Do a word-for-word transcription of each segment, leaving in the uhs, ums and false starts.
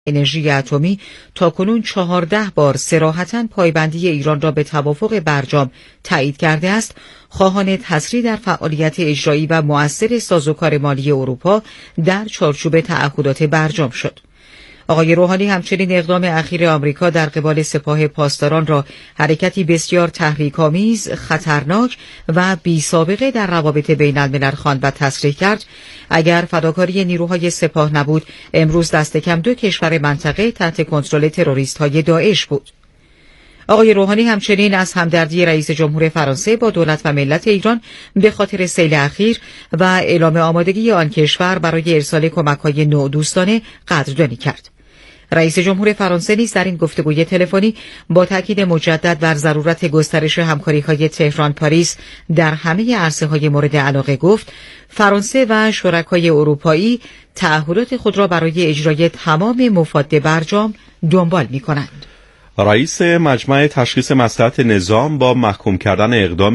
انرژی اتمی تاکنون چهارده بار صراحتاً پایبندی ایران را به توافق برجام تایید کرده است، خواهان تسریع در فعالیت اجرایی و مؤثر سازوکار مالی اروپا در چارچوب تعهدات برجام شد. آقای روحانی همچنین اقدام اخیر آمریکا در قبال سپاه پاسداران را حرکتی بسیار تحریک‌آمیز، خطرناک و بی‌سابقه در روابط بین الملل خواند و تصریح کرد. اگر فداکاری نیروهای سپاه نبود، امروز دست کم دو کشور منطقه تحت کنترل تروریست‌های داعش بود. آقای روحانی همچنین از همدردی رئیس جمهور فرانسه با دولت و ملت ایران به خاطر سیل اخیر و اعلام آمادگی آن کشور برای ارسال کمک‌های نودوستانه قدردانی کرد. رئیس جمهور فرانسه نیز در این گفتگوی تلفنی با تاکید مجدد بر ضرورت گسترش همکاری‌های تهران پاریس در همه عرصه‌های مورد علاقه گفت فرانسه و شرکای اروپایی تعهدات خود را برای اجرای تمام مفاد برجام دنبال می‌کنند. رئیس مجمع تشخیص مصلحت نظام با محکوم کردن اقدام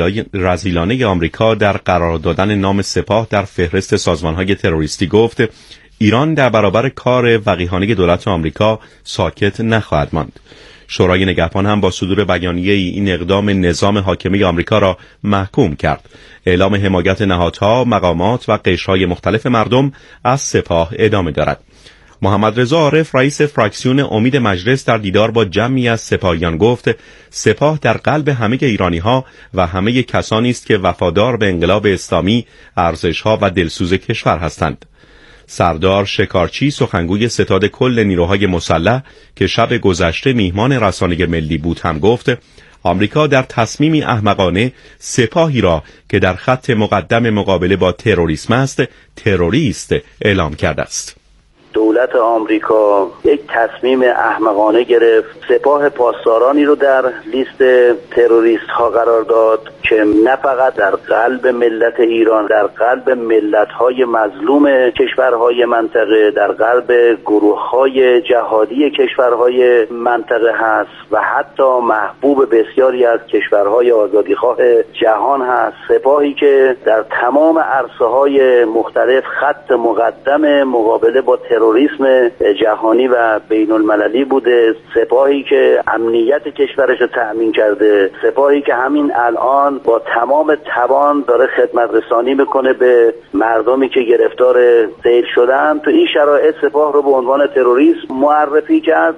رذیلانه آمریکا در قرار دادن نام سپاه در فهرست سازمان‌های تروریستی گفت ایران در برابر کار وقیحانه دولت آمریکا ساکت نخواهد ماند. شورای نگهبان هم با صدور بیانیه این اقدام نظام حاکمه آمریکا را محکوم کرد. اعلام حمایت نهادها، مقامات و قشرهای مختلف مردم از سپاه ادامه دارد. محمد رضا عارف رئیس فراکسیون امید مجلس در دیدار با جمعی از سپاهیان گفت سپاه در قلب همه ایرانی‌ها و همه کسانی است که وفادار به انقلاب اسلامی، ارزش‌ها و دلسوز کشور هستند. سردار شکارچی سخنگوی ستاد کل نیروهای مسلح که شب گذشته میهمان رسانه ملی بود هم گفت آمریکا در تصمیمی احمقانه سپاهی را که در خط مقدم مقابله با تروریسم است تروریست اعلام کرده است. دولت آمریکا یک تصمیم احمقانه گرفت، سپاه پاسدارانی رو در لیست تروریست ها قرار داد که نه فقط در قلب ملت ایران، در قلب ملت های مظلوم کشورهای منطقه، در قلب گروه های جهادی کشورهای منطقه هست و حتی محبوب بسیاری از کشورهای آزادیخواه جهان هست. سپاهی که در تمام عرصه های مختلف خط مقدم مقابله با تروریسم جهانی و بین المللی بوده، سپاهی که امنیت کشورش رو تأمین کرده، سپاهی که همین الان با تمام توان داره خدمت رسانی میکنه به مردمی که گرفتار سیل شدن. تو این شرایط سپاه رو به عنوان تروریست معرفی کرد.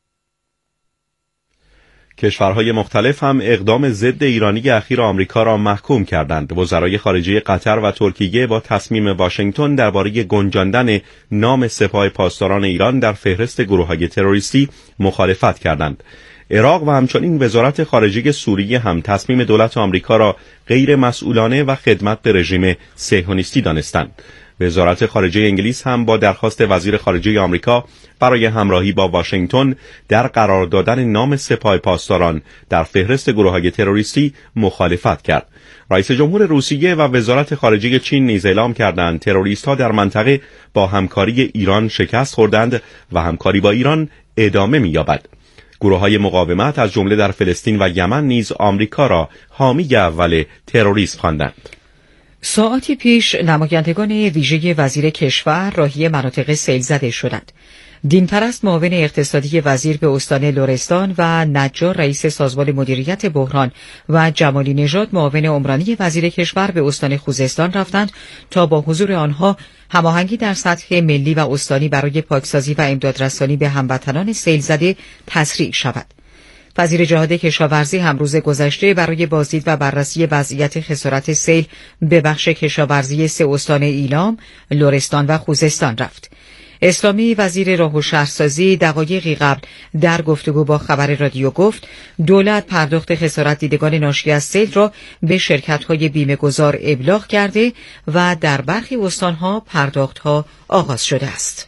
کشورهای مختلف هم اقدام ضد ایرانی اخیر آمریکا را محکوم کردند. وزرای خارجه قطر و ترکیه با تصمیم واشنگتن درباره گنجاندن نام سپاه پاسداران ایران در فهرست گروه‌های تروریستی مخالفت کردند. عراق و همچنین وزارت خارجه سوریه هم تصمیم دولت آمریکا را غیر مسئولانه و خدمت به رژیم صهیونیستی دانستند. وزارت خارجه انگلیس هم با درخواست وزیر خارجه آمریکا برای همراهی با واشنگتن در قرار دادن نام سپاه پاسداران در فهرست گروه‌های تروریستی مخالفت کرد. رئیس جمهور روسیه و وزارت خارجه چین نیز اعلام کردند تروریست‌ها در منطقه با همکاری ایران شکست خوردند و همکاری با ایران ادامه می‌یابد. گروه‌های مقاومت از جمله در فلسطین و یمن نیز آمریکا را حامی اول تروریسم خواندند. ساعتی پیش نمایندگان ویژه وزیر کشور راهی مناطق سیل زده شدند. دینپرست معاون اقتصادی وزیر به استان لرستان و نجار رئیس سازمان مدیریت بحران و جمالی نژاد معاون عمرانی وزیر کشور به استان خوزستان رفتند تا با حضور آنها هماهنگی در سطح ملی و استانی برای پاکسازی و امدادرسانی به هموطنان سیل زده تسریع شود. وزیر جهاد کشاورزی هم روز گذشته برای بازدید و بررسی وضعیت خسارت سیل به بخش کشاورزی سه استان ایلام، لرستان و خوزستان رفت. اسلامی وزیر راه و شهرسازی دقایقی قبل در گفتگو با خبر رادیو گفت دولت پرداخت خسارت دیدگان ناشی از سیل را به شرکت‌های بیمه‌گذار ابلاغ کرده و در برخی استان‌ها پرداخت‌ها آغاز شده است.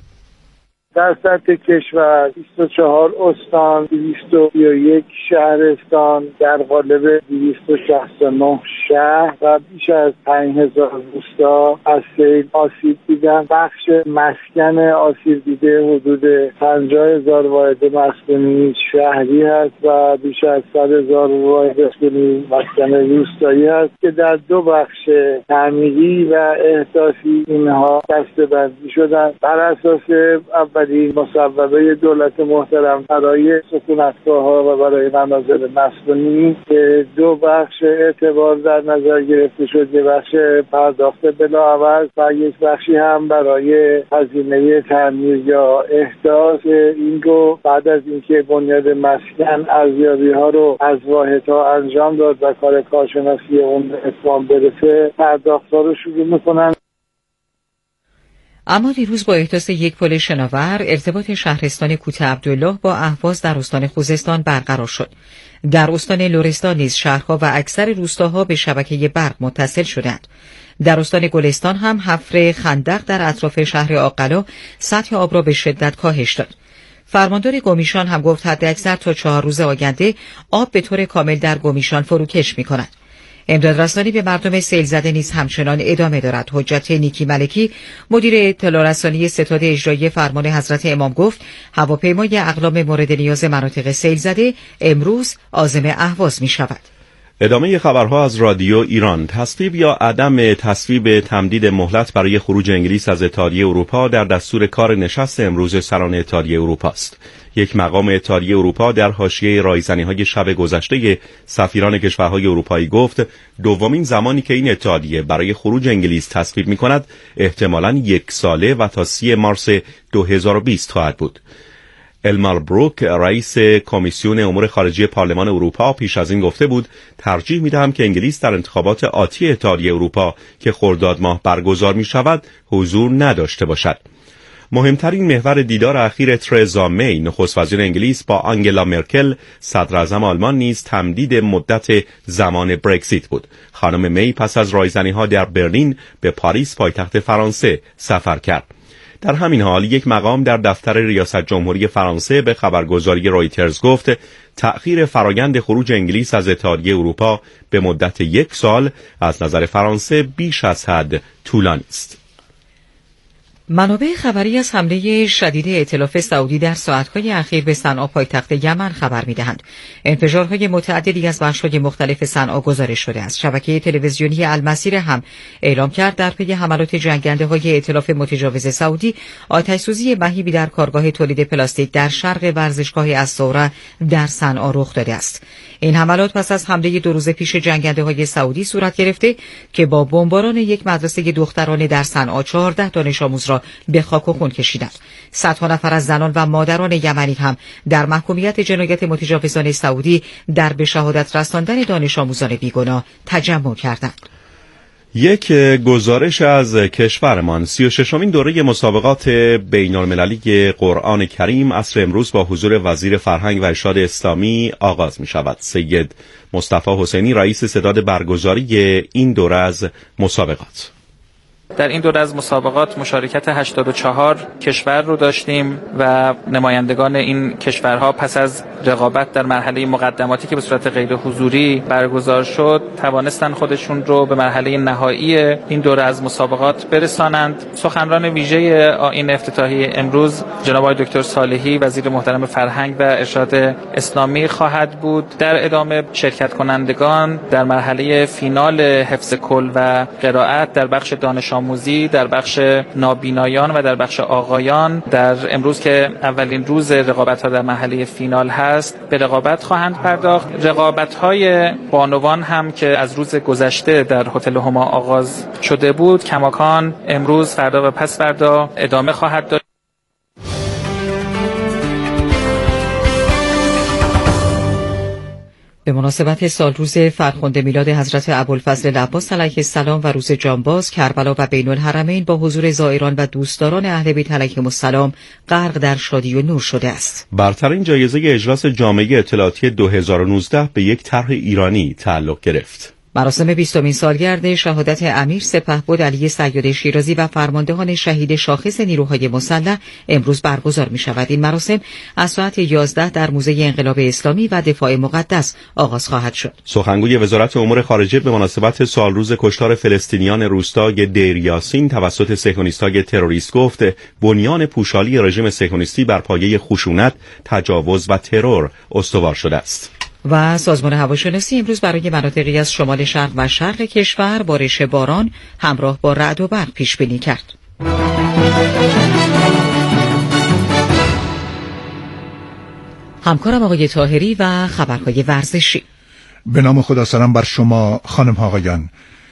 در سطح کشور بیست و چهار استان، دویست و سی و یک شهرستان در قالب دویست و شصت و نه شهر و بیش از پنج هزار روستا از سیل آسیب دیدن. بخش مسکن آسیب دیده حدود پنجاه هزار واحد مسکونی شهری هست و بیش از صد هزار واحد مسکونی مسکن روستایی هست که در دو بخش تعمیری و احداثی اینها دسته‌بندی شدن. بر اساس اول اولین مصوبه دولت محترم برای سکونتگاه‌ها و برای منازل مسکونی که دو بخش اعتبار در نظر گرفته شد، یک بخش پرداخت بلاعوض و یک بخشی هم برای هزینه تعمیر یا احداث. این رو بعد از اینکه بنیاد مسکن ارزیابی‌ها رو از واحدها انجام داد و کار کارشناسی اون به اتمام برسه، پرداخت‌ها رو شروع می‌کنن. اما دیروز با احداث یک پل شناور ارتباط شهرستان کوته عبدالله با اهواز در استان خوزستان برقرار شد. در استان لرستان نیز شهرها و اکثر روستاها به شبکه برق متصل شدند. در استان گلستان هم حفر خندق در اطراف شهر آقلا سطح آب را به شدت کاهش داد. فرماندار گومیشان هم گفت حداکثر تا چهار روز آینده آب به طور کامل در گومیشان فروکش می‌کند. امداد رسانی به مردم سیل زده نیز همچنان ادامه دارد. حجت نیکی ملکی مدیر اطلاع رسانی ستاد اجرایی فرمان حضرت امام گفت هواپیمای اقلام مورد نیاز مناطق سیل زده امروز عازم اهواز می شود. ادامه خبرها از رادیو ایران. تصویب یا عدم تصویب تمدید مهلت برای خروج انگلیس از اتحادیه اروپا در دستور کار نشست امروز سران اتحادیه اروپا است. یک مقام اتحادیه اروپا در حاشیه رایزنی‌های شب گذشته سفیران کشورهای اروپایی گفت دومین زمانی که این اتحادیه برای خروج انگلیس تصویب می‌کند احتمالاً یک ساله و تا سی مارس دو هزار و بیست خواهد بود. المار بروک رئیس کمیسیون امور خارجه پارلمان اروپا پیش از این گفته بود ترجیح می‌دهم که انگلیس در انتخابات آتی اتحادیه اروپا که خرداد ماه برگزار می‌شود حضور نداشته باشد. مهمترین محور دیدار اخیر ترزا می نخست وزیر انگلیس با آنگلا مرکل صدر اعظم آلمان نیز تمدید مدت زمان برگزیت بود. خانم می پس از رایزنی‌ها در برلین به پاریس پایتخت فرانسه سفر کرد. در همین حال یک مقام در دفتر ریاست جمهوری فرانسه به خبرگزاری رویترز گفت تأخیر فرایند خروج انگلیس از اتحادیه اروپا به مدت یک سال از نظر فرانسه بیش از حد طولانی است. منابع خبری از حمله شدید ائتلاف سعودی در ساعتهای اخیر به صنعا پایتخت یمن خبر می‌دهند. انفجارهای متعددی از بخش‌های مختلف صنعا گزارش شده است. شبکه تلویزیونی المسیر هم اعلام کرد در پی حملات جنگنده‌های ائتلاف متجاوز سعودی آتش‌سوزی مهیبی در کارگاه تولید پلاستیک در شرق ورزشگاه الثوره در صنعا رخ داده است. این حملات پس از حمله دو روز پیش جنگنده‌های سعودی صورت گرفته که با بمباران یک مدرسه دخترانه در صنعا چهارده دانش آموز را به خاک و خون کشیدند. صدها نفر از زنان و مادران یمنی هم در محکومیت جنایت متجاوزان سعودی در به شهادت رساندن دانش آموزان بیگناه تجمع کردند. یک گزارش از کشورمان سی و ششمین دوره مسابقات بین المللی قرآن کریم عصر امروز با حضور وزیر فرهنگ و ارشاد اسلامی آغاز می شود. سید مصطفی حسینی رئیس ستاد برگزاری این دوره از مسابقات. در این دوره از مسابقات مشارکت هشتاد و چهار کشور رو داشتیم و نمایندگان این کشورها پس از رقابت در مرحله مقدماتی که به صورت غیر حضوری برگزار شد توانستن خودشون رو به مرحله نهایی این دوره از مسابقات برسانند. سخنران ویژه این افتتاحیه امروز جناب آقای دکتر صالحی وزیر محترم فرهنگ و ارشاد اسلامی خواهد بود. در ادامه شرکت کنندگان در مرحله فینال حفظ کل و قرائت در بخش دانش آموزی، در بخش نابینایان و در بخش آقایان در امروز که اولین روز رقابت‌ها در مرحله فینال هست به رقابت خواهند پرداخت. رقابت‌های بانوان هم که از روز گذشته در هتل هما آغاز شده بود کماکان امروز، فردا و پس فردا ادامه خواهد داشت. به مناسبت سالروز فرخنده میلاد حضرت ابوالفضل العباس علیه السلام و روز جانباز، کربلا و بین الحرمین با حضور زائران و دوستداران اهل بیت علیهم السلام غرق در شادی و نور شده است. برترین جایزه اجلاس جامعه اطلاعاتی دو هزار و نوزده به یک طرح ایرانی تعلق گرفت. مراسم بیستمین سالگرد شهادت امیر سپهبد علی صیاد شیرازی و فرماندهان شهید شاخص نیروهای مسلح امروز برگزار می شود. این مراسم از ساعت یازده در موزه انقلاب اسلامی و دفاع مقدس آغاز خواهد شد. سخنگوی وزارت امور خارجه به مناسبت سالروز کشتار فلسطینیان روستای دیر یاسین توسط صهیونیست‌های تروریست گفت بنیان پوشالی رژیم صهیونیستی بر پایه خشونت، تجاوز و ترور استوار شده است. و سازمان هواشناسی امروز برای مناطقی از شمال شرق و شرق کشور بارش باران همراه با رعد و برق پیش بینی کرد. همکارم آقای طاهری و خبرهای ورزشی. به نام خدا، سلام بر شما خانم ها آقایان.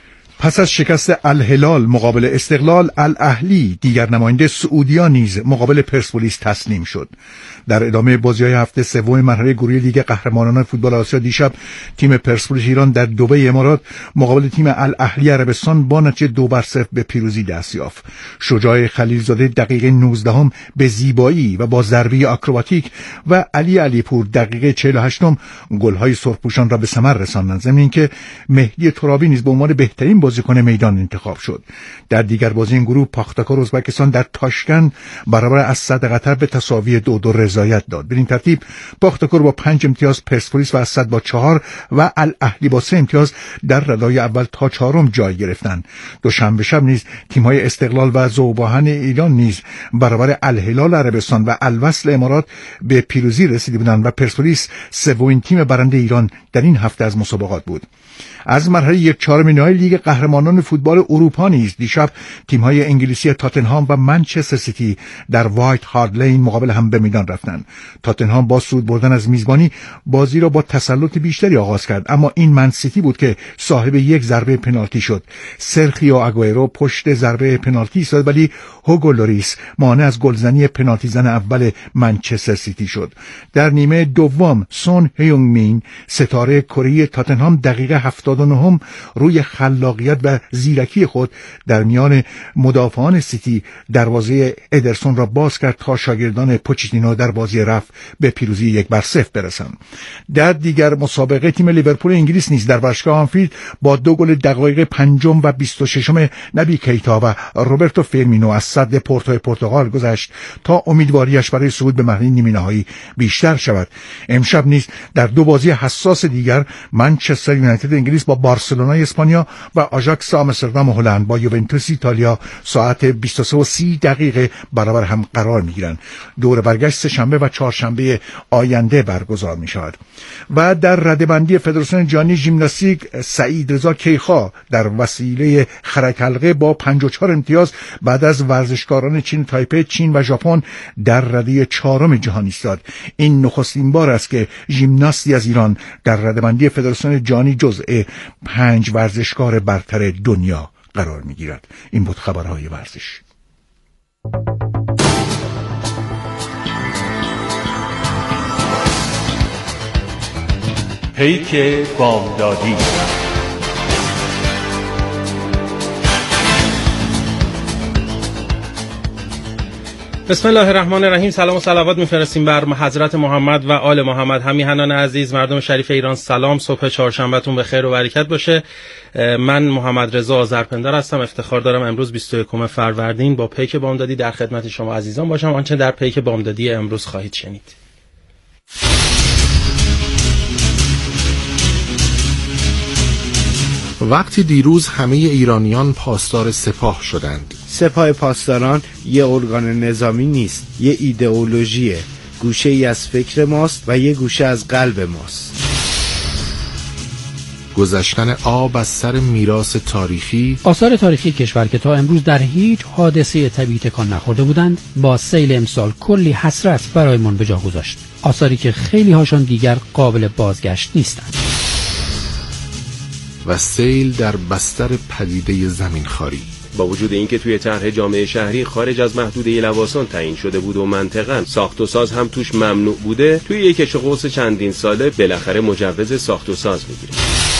پس از شکست الهلال مقابل استقلال، الاهلی دیگر نماینده سعودیا نیز مقابل پرسپولیس تسلیم شد. در ادامه بازی‌های هفته سوم مرحله گروهی لیگ قهرمانان فوتبال آسیا دیشب تیم پرسپولیس ایران در دبی امارات مقابل تیم الاهلی عربستان با نتیجه دو بر صفر به پیروزی دست یافت. شجاع خلیلزاده دقیقه نوزدهم به زیبایی و با ضربه آکروباتیک و علی علیپور دقیقه چهل و هشتم گل‌های سرخپوشان را به ثمر رساندند، ضمن اینکه مهدی ترابی نیز به عنوان بهترین بازیکن میدان انتخاب شد. در دیگر بازی این گروه پاختاکار ازبکستان در تاشکند برابر اسد قطر به تساوی دو دو رضایت داد. بدین ترتیب پاختاکار با پنج امتیاز، پرسپولیس و اسد با چهار و الاهلی با سه امتیاز در ردای اول تا چهارم جای گرفتند. دوشنبه شب نیز تیم‌های استقلال و ذوباهن ایران نیز برابر الهلال عربستان و الوصل امارات به پیروزی رسیده بودند و پرسپولیس سومین تیم برنده ایران در این هفته از مسابقات بود. از مرحله یک چهارم نهایی لیگ قهرمانان فوتبال اروپا نیز دیشب تیم‌های انگلیسی تاتنهام و منچستر سیتی در وایت هارت لین مقابل هم به میدان رفتند. تاتنهام با صعود بردن از میزبانی بازی را با تسلط بیشتری آغاز کرد، اما این من سیتی بود که صاحب یک ضربه پنالتی شد. سرخیو آگوئرو پشت ضربه پنالتی ایستاد، ولی هوگو لوریس مانع از گلزنی پنالتی زن اول منچستر سیتی شد. در نیمه دوم سون هیونگ مین ستاره کره تاتنهام دقیقه هفتاد و نه روی خلاقیت و زیرکی خود در میان مدافعان سیتی دروازه ادرسون را باز کرد تا شاگردان پوچتینو در بازی رفت به پیروزی یک بر صفر برسند. در دیگر مسابقه تیم لیورپول انگلیس نیز در ورزشگاه آنفیلد با دو گل دقایق پنجم و بیست و ششم نبی کیتا و روبرتو فرمینو از صد پورتو پرتغال گذشت تا امیدواریش برای صعود به مرحله نیمه نهایی بیشتر شود. امشب نیز در دو بازی حساس دیگر منچستر یونایتد انگلیس با بارسلونا اسپانیا و آژاکس آمستردام هلند با یوونتوس ایتالیا ساعت بیست و سه و سی دقیقه برابر هم قرار میگیرند. دور برگشت سه شنبه و چهارشنبه آینده برگزار می شود. و در رده‌بندی فدراسیون جهانی ژیمناستیک سعید رضا کیخا در وسیله خرک حلقه با پنجاه و چهار امتیاز بعد از ورزشکاران چین تایپه، چین و ژاپن در رده چهارم جهان ایستاد. این نخستین بار است که ژیمناستی از ایران در رده‌بندی فدراسیون جهانی جزء پنج ورزشکار برتر دنیا قرار می‌گیرد. این بود خبرهای ورزش. پیک بامدادی. بسم الله الرحمن الرحیم. سلام و صلوات میفرستیم بر حضرت محمد و آل محمد. همیهنان عزیز، مردم شریف ایران، سلام. صبح چهارشنبهتون به خیر و برکت باشه. من محمد رضا آذرپندار هستم. افتخار دارم امروز بیست و یکم فروردین با پیک بامدادی در خدمت شما عزیزان باشم. آنچه در پیک بامدادی امروز خواهید شنید: وقتی دیروز همه ایرانیان پاسدار سپاه شدند. سپاه پاسداران یه ارگان نظامی نیست، یه ایدئولوژیه، گوشه ای از فکر ماست و یه گوشه از قلب ماست. گذشتن آب از سر میراث تاریخی. آثار تاریخی کشور که تا امروز در هیچ حادثه طبیعی تکان نخورده بودند، با سیل امسال کلی حسرت برایمان به جا گذاشت. آثاری که خیلی هاشان دیگر قابل بازگشت نیستند. و سیل در بستر پدیده زمینخواری. با وجود اینکه توی طرح جامعه شهری خارج از محدوده لواسان تعیین شده بود و منطقاً ساخت و ساز هم توش ممنوع بوده، توی یک کش و قوس چندین ساله بالاخره مجوز ساخت و ساز میگیره.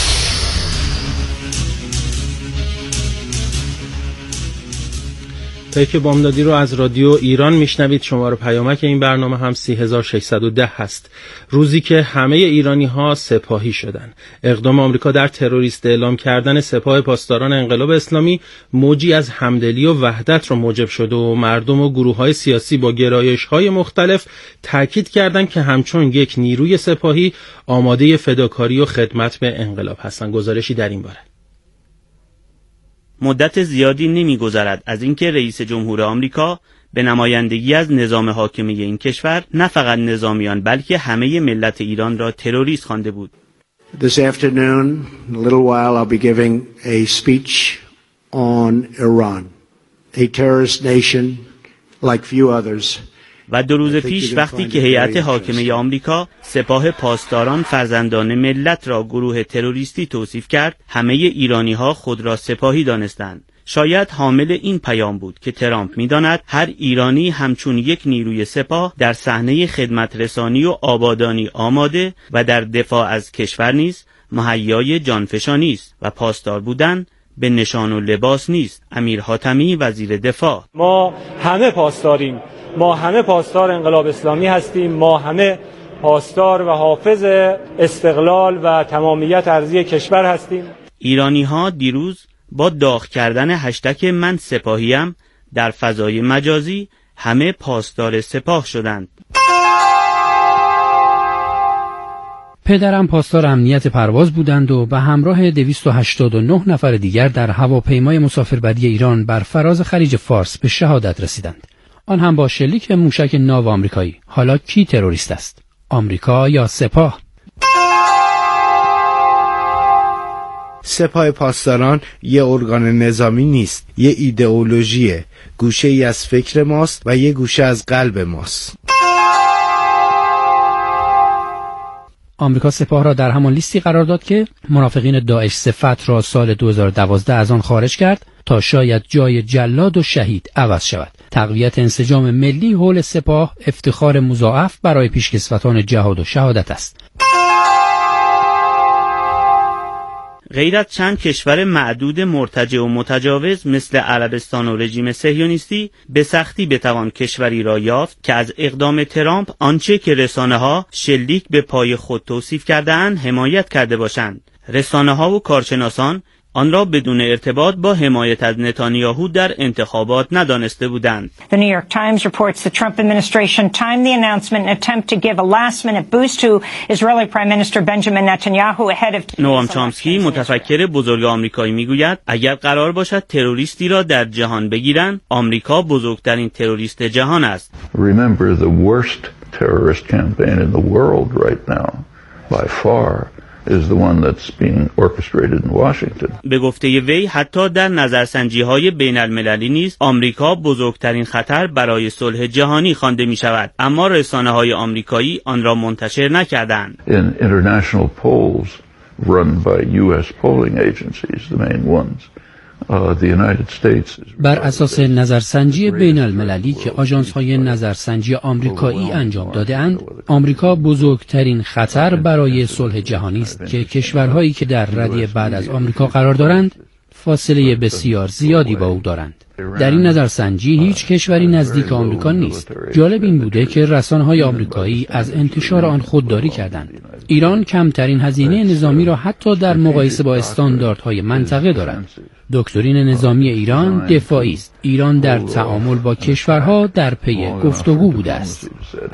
پیک بامدادی رو از رادیو ایران میشنوید. شماره پیامک این برنامه هم سه هزار و ششصد و ده هست. روزی که همه ایرانی ها سپاهی شدن. اقدام آمریکا در تروریست اعلام کردن سپاه پاسداران انقلاب اسلامی موجی از همدلی و وحدت رو موجب شده و مردم و گروه های سیاسی با گرایش های مختلف تاکید کردند که همچون یک نیروی سپاهی آماده فداکاری و خدمت به انقلاب هستن. گزارشی در این باره: مدت زیادی نمی‌گذرد از اینکه رئیس جمهور آمریکا به نمایندگی از نظام حاکمه این کشور نه فقط نظامیان بلکه همه ملت ایران را تروریست خوانده بود. This afternoon, in a little while, I'll be giving a speech on Iran, a terrorist nation like few others. و دو روز پیش وقتی که هیئت حاکمه آمریکا سپاه پاسداران فرزندان ملت را گروه تروریستی توصیف کرد، همه ایرانی‌ها خود را سپاهی دانستند. شاید حامل این پیام بود که ترامپ می‌داند هر ایرانی همچون یک نیروی سپاه در صحنه خدمت رسانی و آبادانی آماده و در دفاع از کشور نیز مهیای جانفشانی است و پاسدار بودن به نشان و لباس نیست. امیر حاتمی وزیر دفاع: ما همه پاسداریم، ما همه پاسدار انقلاب اسلامی هستیم، ما همه پاسدار و حافظ استقلال و تمامیت ارضی کشور هستیم. ایرانی‌ها دیروز با داغ کردن هشتگ من سپاهیم در فضای مجازی همه پاسدار سپاه شدند. پدرم پاسدار امنیت پرواز بودند و به همراه دویست و هشتاد و نه نفر دیگر در هواپیمای مسافربری ایران بر فراز خلیج فارس به شهادت رسیدند. آن هم با شلیک موشک ناو آمریکایی. حالا کی تروریست است؟ آمریکا یا سپاه؟ سپاه پاسداران یه ارگان نظامی نیست، یه ایدئولوژیه، گوشه ای از فکر ماست و یه گوشه از قلب ماست. آمریکا سپاه را در همان لیستی قرار داد که منافقین داعش صفت را سال دو هزار و دوازده از آن خارج کرد تا شاید جای جلاد و شهید عوض شود. تقویت انسجام ملی حول سپاه افتخار مضاعف برای پیشکسوتان جهاد و شهادت است. غیر از چند کشور معدود مرتجع و متجاوز مثل عربستان و رژیم صهیونیستی، به سختی بتوان کشوری را یافت که از اقدام ترامپ آنچه که رسانه‌ها شلیک به پای خود توصیف کرده‌اند حمایت کرده باشند. رسانه‌ها و کارشناسان آن را بدون ارتباط با حمایت از نتانیاهو در انتخابات ندانسته بودند. The New York Times reports the Trump administration timed the announcement in an attempt to give a last-minute boost to Israeli Prime Minister Benjamin Netanyahu ahead of نوام چامسکی متفکر بزرگ آمریکایی میگوید اگر قرار باشد تروریستی را در جهان بگیرند، آمریکا بزرگترین تروریست جهان است. Remember the worst terrorist campaign in the world right now by far is the one that's being orchestrated in Washington. به گفته وی حتی در نظرسنجی‌های بین‌المللی نیز آمریکا بزرگترین خطر برای صلح جهانی خوانده می‌شود، اما رسانه‌های آمریکایی آن را منتشر نکردند. In international polls run by U S polling agencies, the main ones, uh, the United States is... بر اساس نظرسنجی بین المللی که آژانس‌های نظرسنجی آمریکایی انجام داده‌اند، آمریکا بزرگترین خطر برای صلح جهانی است که کشورهایی که در ردیف بعد از آمریکا قرار دارند فاصله بسیار زیادی با او دارند. در این نظرسنجی هیچ کشوری نزدیک آمریکا نیست. جالب این بوده که رسانه‌های آمریکایی از انتشار آن خودداری کردند. ایران کمترین هزینه نظامی را حتی در مقایسه با استانداردهای منطقه دارد. دکترین نظامی ایران دفاعی است. ایران در تعامل با کشورها در پی گفتگو بوده است.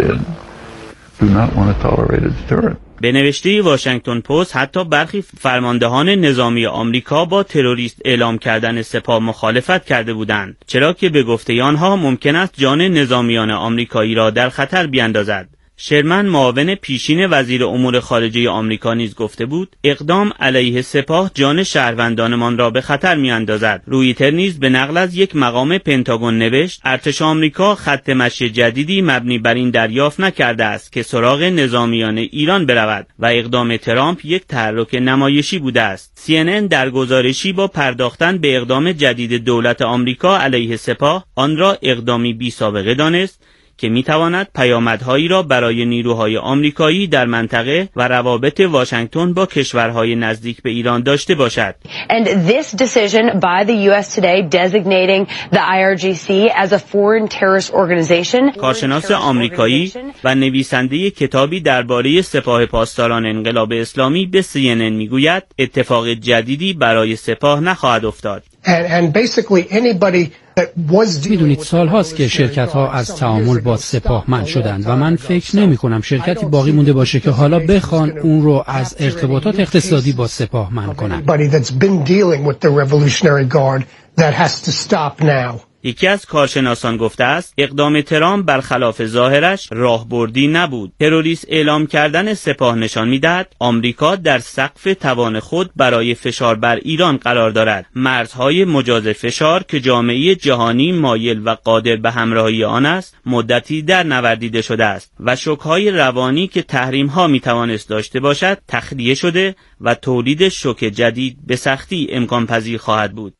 به نوشته واشنگتن پست حتی برخی فرماندهان نظامی آمریکا با تروریست اعلام کردن سپاه مخالفت کرده بودند، چرا که به گفته آنها ممکن است جان نظامیان آمریکایی را در خطر بیندازد. شرمن معاون پیشین وزیر امور خارجه آمریکا نیز گفته بود اقدام علیه سپاه جان شهروندانمان را به خطر میاندازد. رویتر نیز به نقل از یک مقام پنتاگون نوشت ارتش آمریکا خط مشی جدیدی مبنی بر این دریافت نکرده است که سراغ نظامیان ایران برود و اقدام ترامپ یک تحرک نمایشی بوده است. سی ان ان در گزارشی با پرداختن به اقدام جدید دولت آمریکا علیه سپاه آن را اقدامی بی سابقه دانست که میتواند پیامدهایی را برای نیروهای آمریکایی در منطقه و روابط واشنگتن با کشورهای نزدیک به ایران داشته باشد. And this decision by the U S today designating the I R G C as a foreign terrorist organization. کارشناس آمریکایی و نویسنده کتابی درباره سپاه پاسداران انقلاب اسلامی به سی ان ان میگوید اتفاق جدیدی برای سپاه نخواهد افتاد. And basically anybody میدونید سال هاست که شرکت ها از تعامل با سپاه منع شدند و من فکر نمی کنم شرکتی باقی مونده باشه که حالا بخوان اون رو از ارتباطات اقتصادی با سپاه منع کنند. یکی از کارشناسان گفته است اقدام ترامپ برخلاف ظاهرش راهبردی نبود. تروریست اعلام کردن سپاه نشان می‌دهد آمریکا در سقف توان خود برای فشار بر ایران قرار دارد. مرزهای مجاز فشار که جامعه جهانی مایل و قادر به همراهی آن است مدتی در نوردیده شده است و شوک‌های روانی که تحریم‌ها می‌توانست داشته باشد تخلیه شده و تولید شوک جدید به سختی امکان پذیر خواهد بود.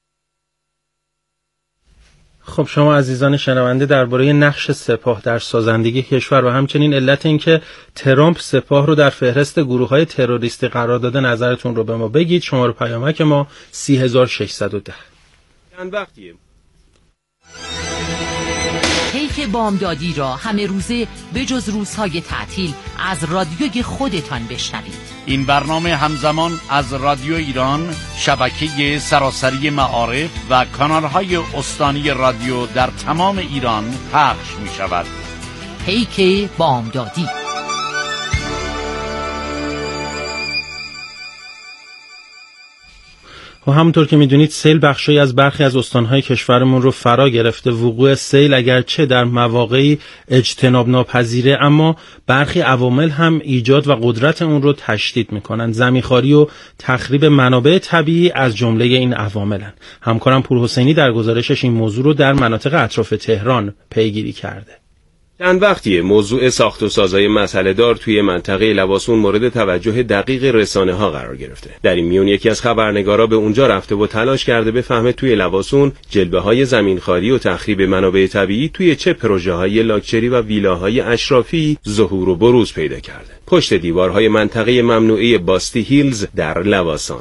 خب شما عزیزان شنونده درباره نقش سپاه در سازندگی کشور و همچنین علت اینکه ترامپ سپاه رو در فهرست گروه‌های تروریستی قرار داده نظرتون رو به ما بگید. شماره پیامک ما سه هزار و ششصد و ده. چند وقتیه پیک بامدادی را همه روزه به جز روزهای تعطیل از رادیوی خودتان بشنوید. این برنامه همزمان از رادیو ایران، شبکه سراسری معارف و کانالهای استانی رادیو در تمام ایران پخش می شود. پیک بامدادی. و همونطور که میدونید سیل بخشی از برخی از استانهای کشورمون رو فرا گرفته. وقوع سیل اگرچه در مواقعی اجتناب ناپذیره اما برخی عوامل هم ایجاد و قدرت اون رو تشدید میکنن. زمینخواری و تخریب منابع طبیعی از جمله این عواملن. همکارم پورحسینی در گزارشش این موضوع رو در مناطق اطراف تهران پیگیری کرده. چند وقتیه موضوع ساخت و سازای مسئله دار توی منطقه لواسون مورد توجه دقیق رسانه ها قرار گرفته. در این میون یکی از خبرنگارا به اونجا رفته و تلاش کرده بفهمه توی لواسون جلوه های زمینخواری و تخریب منابع طبیعی توی چه پروژه های لاکچری و ویلاهای اشرافی ظهور و بروز پیدا کرده. پشت دیوارهای منطقه ممنوعه باستی هیلز در لواسان.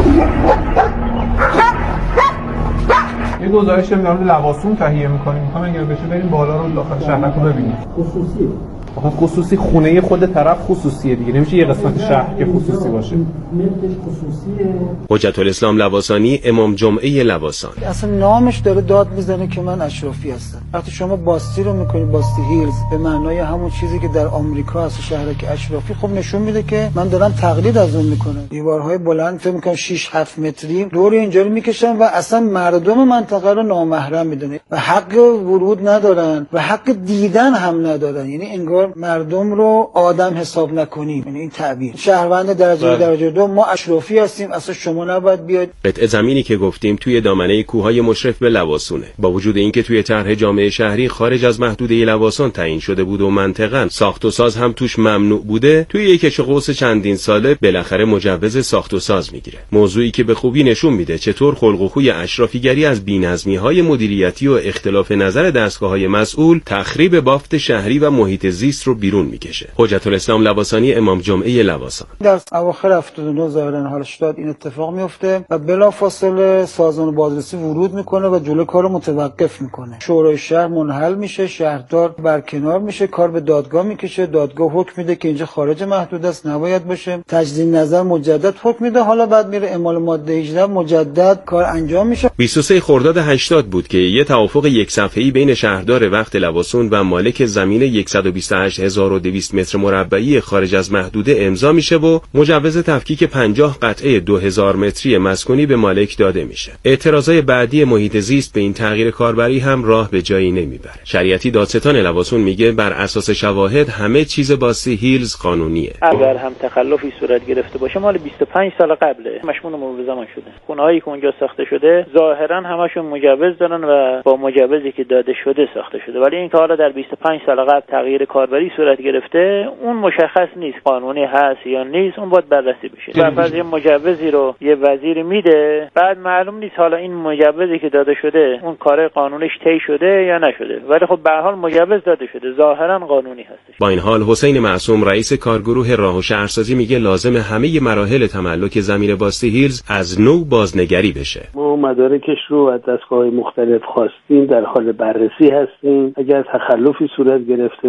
یه گزارش در مورد لواسون تهیه می‌کنیم. می‌خوام اگه بشه بریم بالا رو داخل شهر رو ببینیم. خصوصیه. آخه خصوصی خونه خود طرف خصوصیه دیگه. نمیشه یه قسمت شهر که خصوصی باشه. ملکش خصوصیه. حجت الاسلام لواسانی امام جمعه لواسان. اصلا نامش داره داد میزنه که من اشرافی هستم. وقتی شما باستی رو می‌کنید باستی هیلز به معنای همون چیزی که در آمریکا هست شهرک اشرافی، خب نشون میده که من دارم تقلید از اون میکنم. دیوارهای بلند فکر می‌کنم شش هفت متری دور اینجا رو میکشن و اصلا مردم منطقه رو نامحرم میدونه و حق ورود ندارن و حق دیدن هم ندارن. یعنی انگار مردم رو آدم حساب نکنیم. یعنی این تعبیر شهروند درجه درجه دو ما اشرافی هستیم، اصلا شما نباید بیاید. قطعه زمینی که گفتیم توی دامنه کوههای مشرف به لواسونه. با وجود اینکه توی طرح جامعه شهری خارج از محدوده لواسان تعیین شده بود و منطقاً ساخت و ساز هم توش ممنوع بوده، توی یک کش قوس چندین ساله بالاخره مجوز ساخت و ساز میگیره. موضوعی که به خوبی نشون میده چطور خلق و خوی اشرافیگری از بی‌نظمی‌های مدیریتی و اختلاف نظر دستگاه‌های مسئول تخریب بافت شهری و محیط زیست رو بیرون میکشه. حجت الاسلام لواسانی امام جمعه لواسان. در اواخر هفتاد و نه ظاهرا حال شد این اتفاق میفته و بلافاصله سازمان بازرسی ورود میکنه و جلوی کارو متوقف میکنه. شورای شهر منحل میشه، شهردار برکنار میشه، کار به دادگاه میکشه، دادگاه حکم میده که اینجا خارج محدود است نباید باشه، تجدید نظر مجدد حکم میده، حالا بعد میره اعمال ماده هجده مجدد کار انجام میشه. بیست و سوم خرداد هشتاد بود که یه توافق یک صفحه‌ای بین شهردار وقت لواسون و مالک زمین صد و بیست و هشت هزار و دویست متر مربعی خارج از محدوده امضا میشه و مجوز تفکیک پنجاه قطعه دو هزار متری مسکونی به مالک داده میشه. اعتراضای بعدی محیط زیست به این تغییر کاربری هم راه به جایی نمیبره. شریعتی دادستان لواسون میگه بر اساس شواهد همه چیز باستی هیلز قانونیه. اگر هم تخلفی صورت گرفته باشه مال بیست و پنج سال قبله، مشمول مرور زمان شده. خونه‌هایی که اونجا ساخته شده ظاهرا همشون مجوز دارن و با مجوزی که داده شده ساخته شده، ولی این که حالا در بیست و پنج سال قبل تغییر کاربری صورت گرفته اون مشخص نیست قانونی هست یا نیست، اون باید بررسی بشه. و بعد یه مجوزی رو یه وزیر میده، بعد معلوم نیست حالا این مجوزی که داده شده اون کار قانونیش طی شده یا نشده، ولی خب به هر حال مجوز داده شده، ظاهرا قانونی هستش. با این حال حسین معصوم رئیس کارگروه راه و شهرسازی میگه لازم همه مراحل تملک زمین باستی هیلز از نو بازنگری بشه. ما مدارکش رو از دستگاه‌های مختلف خواستیم، در حال بررسی هستیم. اگر تخلفی صورت گرفته باشه،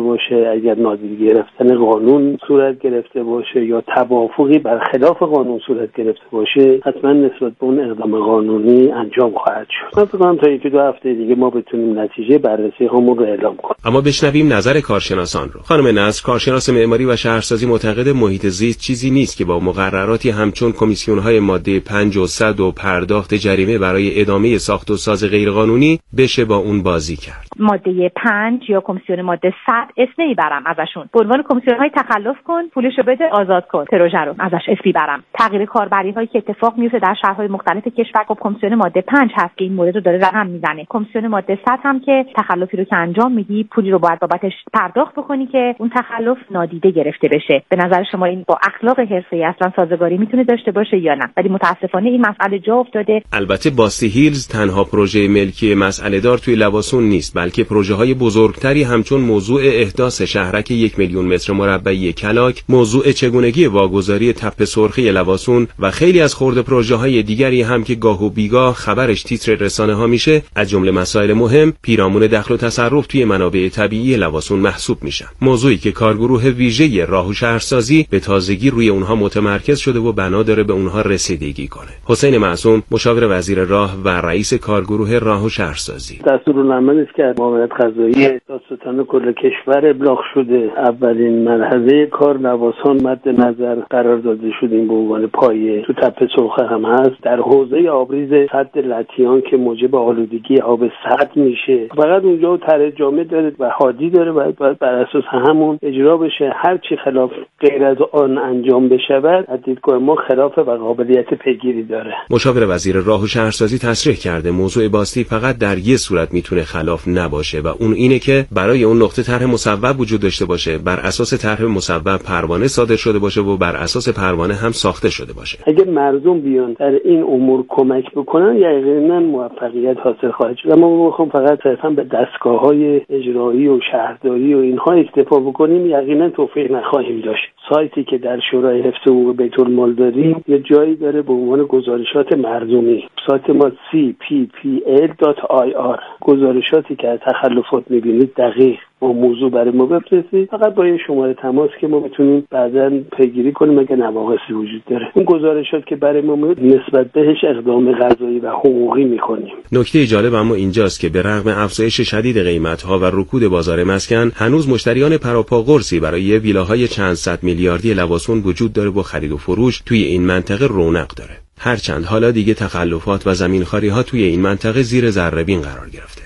اگر نادیده گرفتن قانون صورت گرفته باشه یا توافقی برخلاف قانون صورت گرفته باشه، حتما نسبت به اون اقدام قانونی انجام خواهد شد. من فکر کنم تا یکی دو هفته دیگه ما بتونیم نتیجه بررسی همون رو اعلام کنیم. اما بشنویم نظر کارشناسان رو. خانم نصر، کارشناس معماری و شهرسازی، معتقد محیط زیست چیزی نیست که با مقرراتی همچون کمیسیون‌های ماده پنج و صد و پرداخت جریمه برای ادامه ساخت و ساز غیرقانونی بشه با اون بازی کرد. ماده پنج یا کمیسیون ماده صد اسم میبرم ازشون. به عنوان کمیسیون‌های تخلف کن، پولشو بده، آزاد کن. پروژه رو ازش اسم میبرم. تغییر کاربری‌هایی که اتفاق میفته در شهرهای مختلف کشور، خب کمیسیون ماده پنج هست که این مورد رو داره رقم میزنه. کمیسیون ماده صد هم که تخلفی رو که انجام میدی، پولی رو باید بابتش پرداخت بکنی که اون تخلف نادیده گرفته بشه. به نظر شما این با اخلاق حرفه‌ای اصلا سازگاری میتونه داشته باشه یا نه؟ ولی متاسفانه این مسئله جا افتاده. البته باستی هیلز تنها پروژه ملکی مسئله دار توی لواسون نیست، بلکه پروژه‌های بزرگتری همچون موضوع احداث شهرک یک میلیون متر مربعی کلاک، موضوع چگونگی واگذاری تپه سرخی لواسون و خیلی از خرد پروژه‌های دیگری هم که گاه و بیگاه خبرش تیتر رسانه‌ها میشه، از جمله مسائل مهم پیرامون دخل و تصرف توی منابع طبیعی لواسون محسوب میشن. موضوعی که کارگروه ویژه راه و شهرسازی به تازگی روی اونها متمرکز شده و بنا داره به اونها رسیدگی کنه. حسین معصوم، مشاور وزیر راه و رئیس کارگروه راه و شهرسازی: دستورالعملی است که معاونت قضایی دادستان کل کشور ابلاغ شده. اولین مرحله کار لواسان مد نظر قرار داده شده، این به عنوان پایه تو تپه سرخ هم هست. در حوزه آبریز سد لطیان که موجب آلودگی آب سد میشه، فقط اونجا طرح جامع داره و حادی داره، باید باید بر اساس همون اجرا بشه. هر چی خلاف غیر از آن انجام بشود، از دیدگاه ما خلاف و قابلیت پیگیری داره. مشاور وزیر راه و شهرسازی تصریح کرده موضوع باستی فقط در یک صورت میتونه خلاف نباشه و اون اینه که برای اون نقطه طرح مصوب وجود داشته باشه، بر اساس طرح مصوب پروانه صادر شده باشه و بر اساس پروانه هم ساخته شده باشه. اگر مردم بیان در این امور کمک بکنن، یقینا موفقیت حاصل خواهد شد. ما میخوام فقط صرفا به دستگاه‌های اجرایی و شهرداری و اینها اکتفا بکنیم، یقینا توفیق نخواهیم داشت. سایتی که در شورای حفظ حقوق بیت المال داریم یه جایی داره به عنوان گزارشات مردمی. سایت ما سی پی پی ال دات آی آر. گزارشاتی که از تخلفات می‌بینید دقیق با موضوع برای ما بفرستید، فقط با یه شماره تماس که ما بتونیم بعداً پیگیری کنیم اگه نواقصی وجود داره. اون گزارشات که برای ما میاد نسبت بهش اقدام قضایی و حقوقی میکنیم. نکته جالب اما اینجاست که به رغم افزایش شدید قیمت‌ها و رکود بازار مسکن، هنوز مشتریان پراپا قرصی برای ویلاهای چند صد میلیاردی لواسون وجود داره و خرید و فروش توی این منطقه رونق داره. هرچند حالا دیگه تخلفات و زمینخواری‌ها توی این منطقه زیر ذره‌بین قرار گرفته.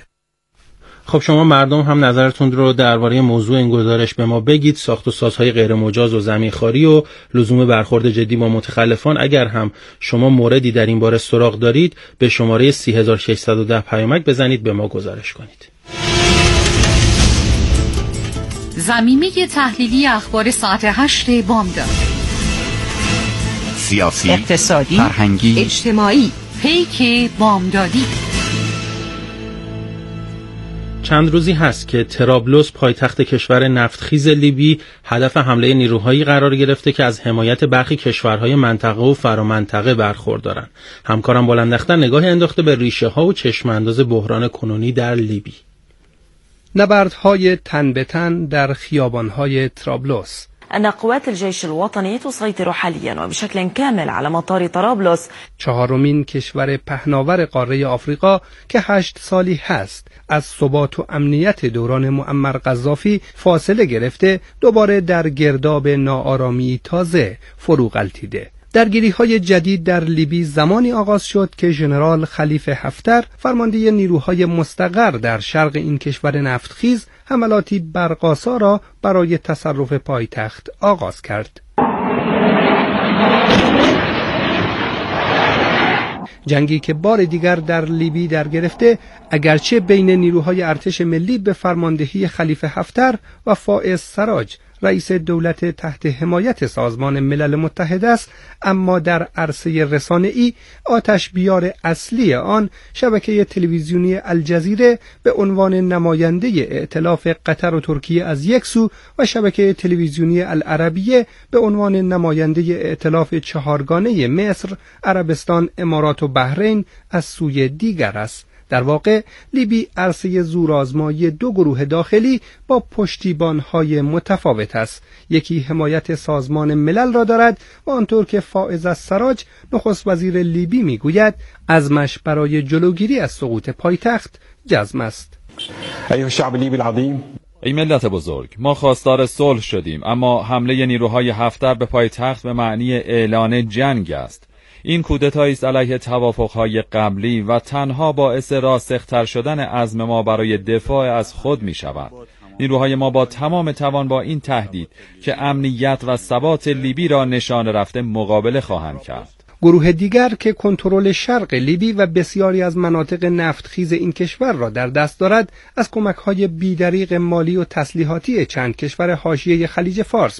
خب شما مردم هم نظرتون رو درباره موضوع این گزارش به ما بگید. ساخت و سازهای غیر مجاز و زمینخواری و لزوم برخورد جدی با متخلفان، اگر هم شما موردی در این باره سراغ دارید به شماره سه هزار و ششصد و ده پیامک بزنید به ما گزارش کنید. زمینه تحلیلی اخبار ساعت هشت بامداد. سیاسی، اقتصادی، فرهنگی، اجتماعی. پیک بامدادی. چند روزی هست که طرابلس، پایتخت کشور نفتخیز لیبی، هدف حمله نیروهایی قرار گرفته که از حمایت برخی کشورهای منطقه و فرامنطقه برخوردارن. همکارم بلندختر نگاه انداخته به ریشه ها و چشم انداز بحران کنونی در لیبی. نبردهای تن به تن در خیابانهای طرابلس. أن قوات الجيش الوطني تسيطر حاليا وبشكل كامل على مطار طرابلس. چهارمین کشور پهناور قاره آفریقا که هشت سالی هست از ثبات و امنیت دوران معمر قذافی فاصله گرفته، دوباره در گرداب ناآرامی تازه فرو غلتیده. درگیری‌های جدید در لیبی زمانی آغاز شد که ژنرال خلیفه حفتر، فرمانده نیروهای مستقر در شرق این کشور نفتخیز، حملاتی برق‌آسا را برای تصرف پایتخت آغاز کرد. جنگی که بار دیگر در لیبی در گرفته، اگرچه بین نیروهای ارتش ملی به فرماندهی خلیفه حفتر و فائز سراج، رئیس دولت تحت حمایت سازمان ملل متحد است، اما در عرصه رسانه‌ای آتش بیار اصلی آن شبکه تلویزیونی الجزیره به عنوان نماینده ائتلاف قطر و ترکیه از یک سو و شبکه تلویزیونی العربیه به عنوان نماینده ائتلاف چهارگانه مصر، عربستان، امارات و بحرین از سوی دیگر است. در واقع لیبی عرصه زورآزمایی دو گروه داخلی با پشتیبان‌های متفاوت است. یکی حمایت سازمان ملل را دارد و آنطور که فائز السراج نخست وزیر لیبی میگوید عزمش برای جلوگیری از سقوط پایتخت جزم است. ایها الشعب اللیبی العظیم، ای ملت بزرگ، ما خواستار صلح شدیم، اما حمله نیروهای هفتر به پایتخت به معنی اعلان جنگ است. این کودتایی است علیه توافقهای قبلی و تنها باعث راسختر شدن عزم ما برای دفاع از خود می شود. نیروهای ما با تمام توان با این تهدید که امنیت و ثبات لیبی را نشانه رفته مقابله خواهند کرد. گروه دیگر که کنترل شرق لیبی و بسیاری از مناطق نفتخیز این کشور را در دست دارد، از کمک‌های بی‌دریغ مالی و تسلیحاتی چند کشور حاشیه خلیج فارس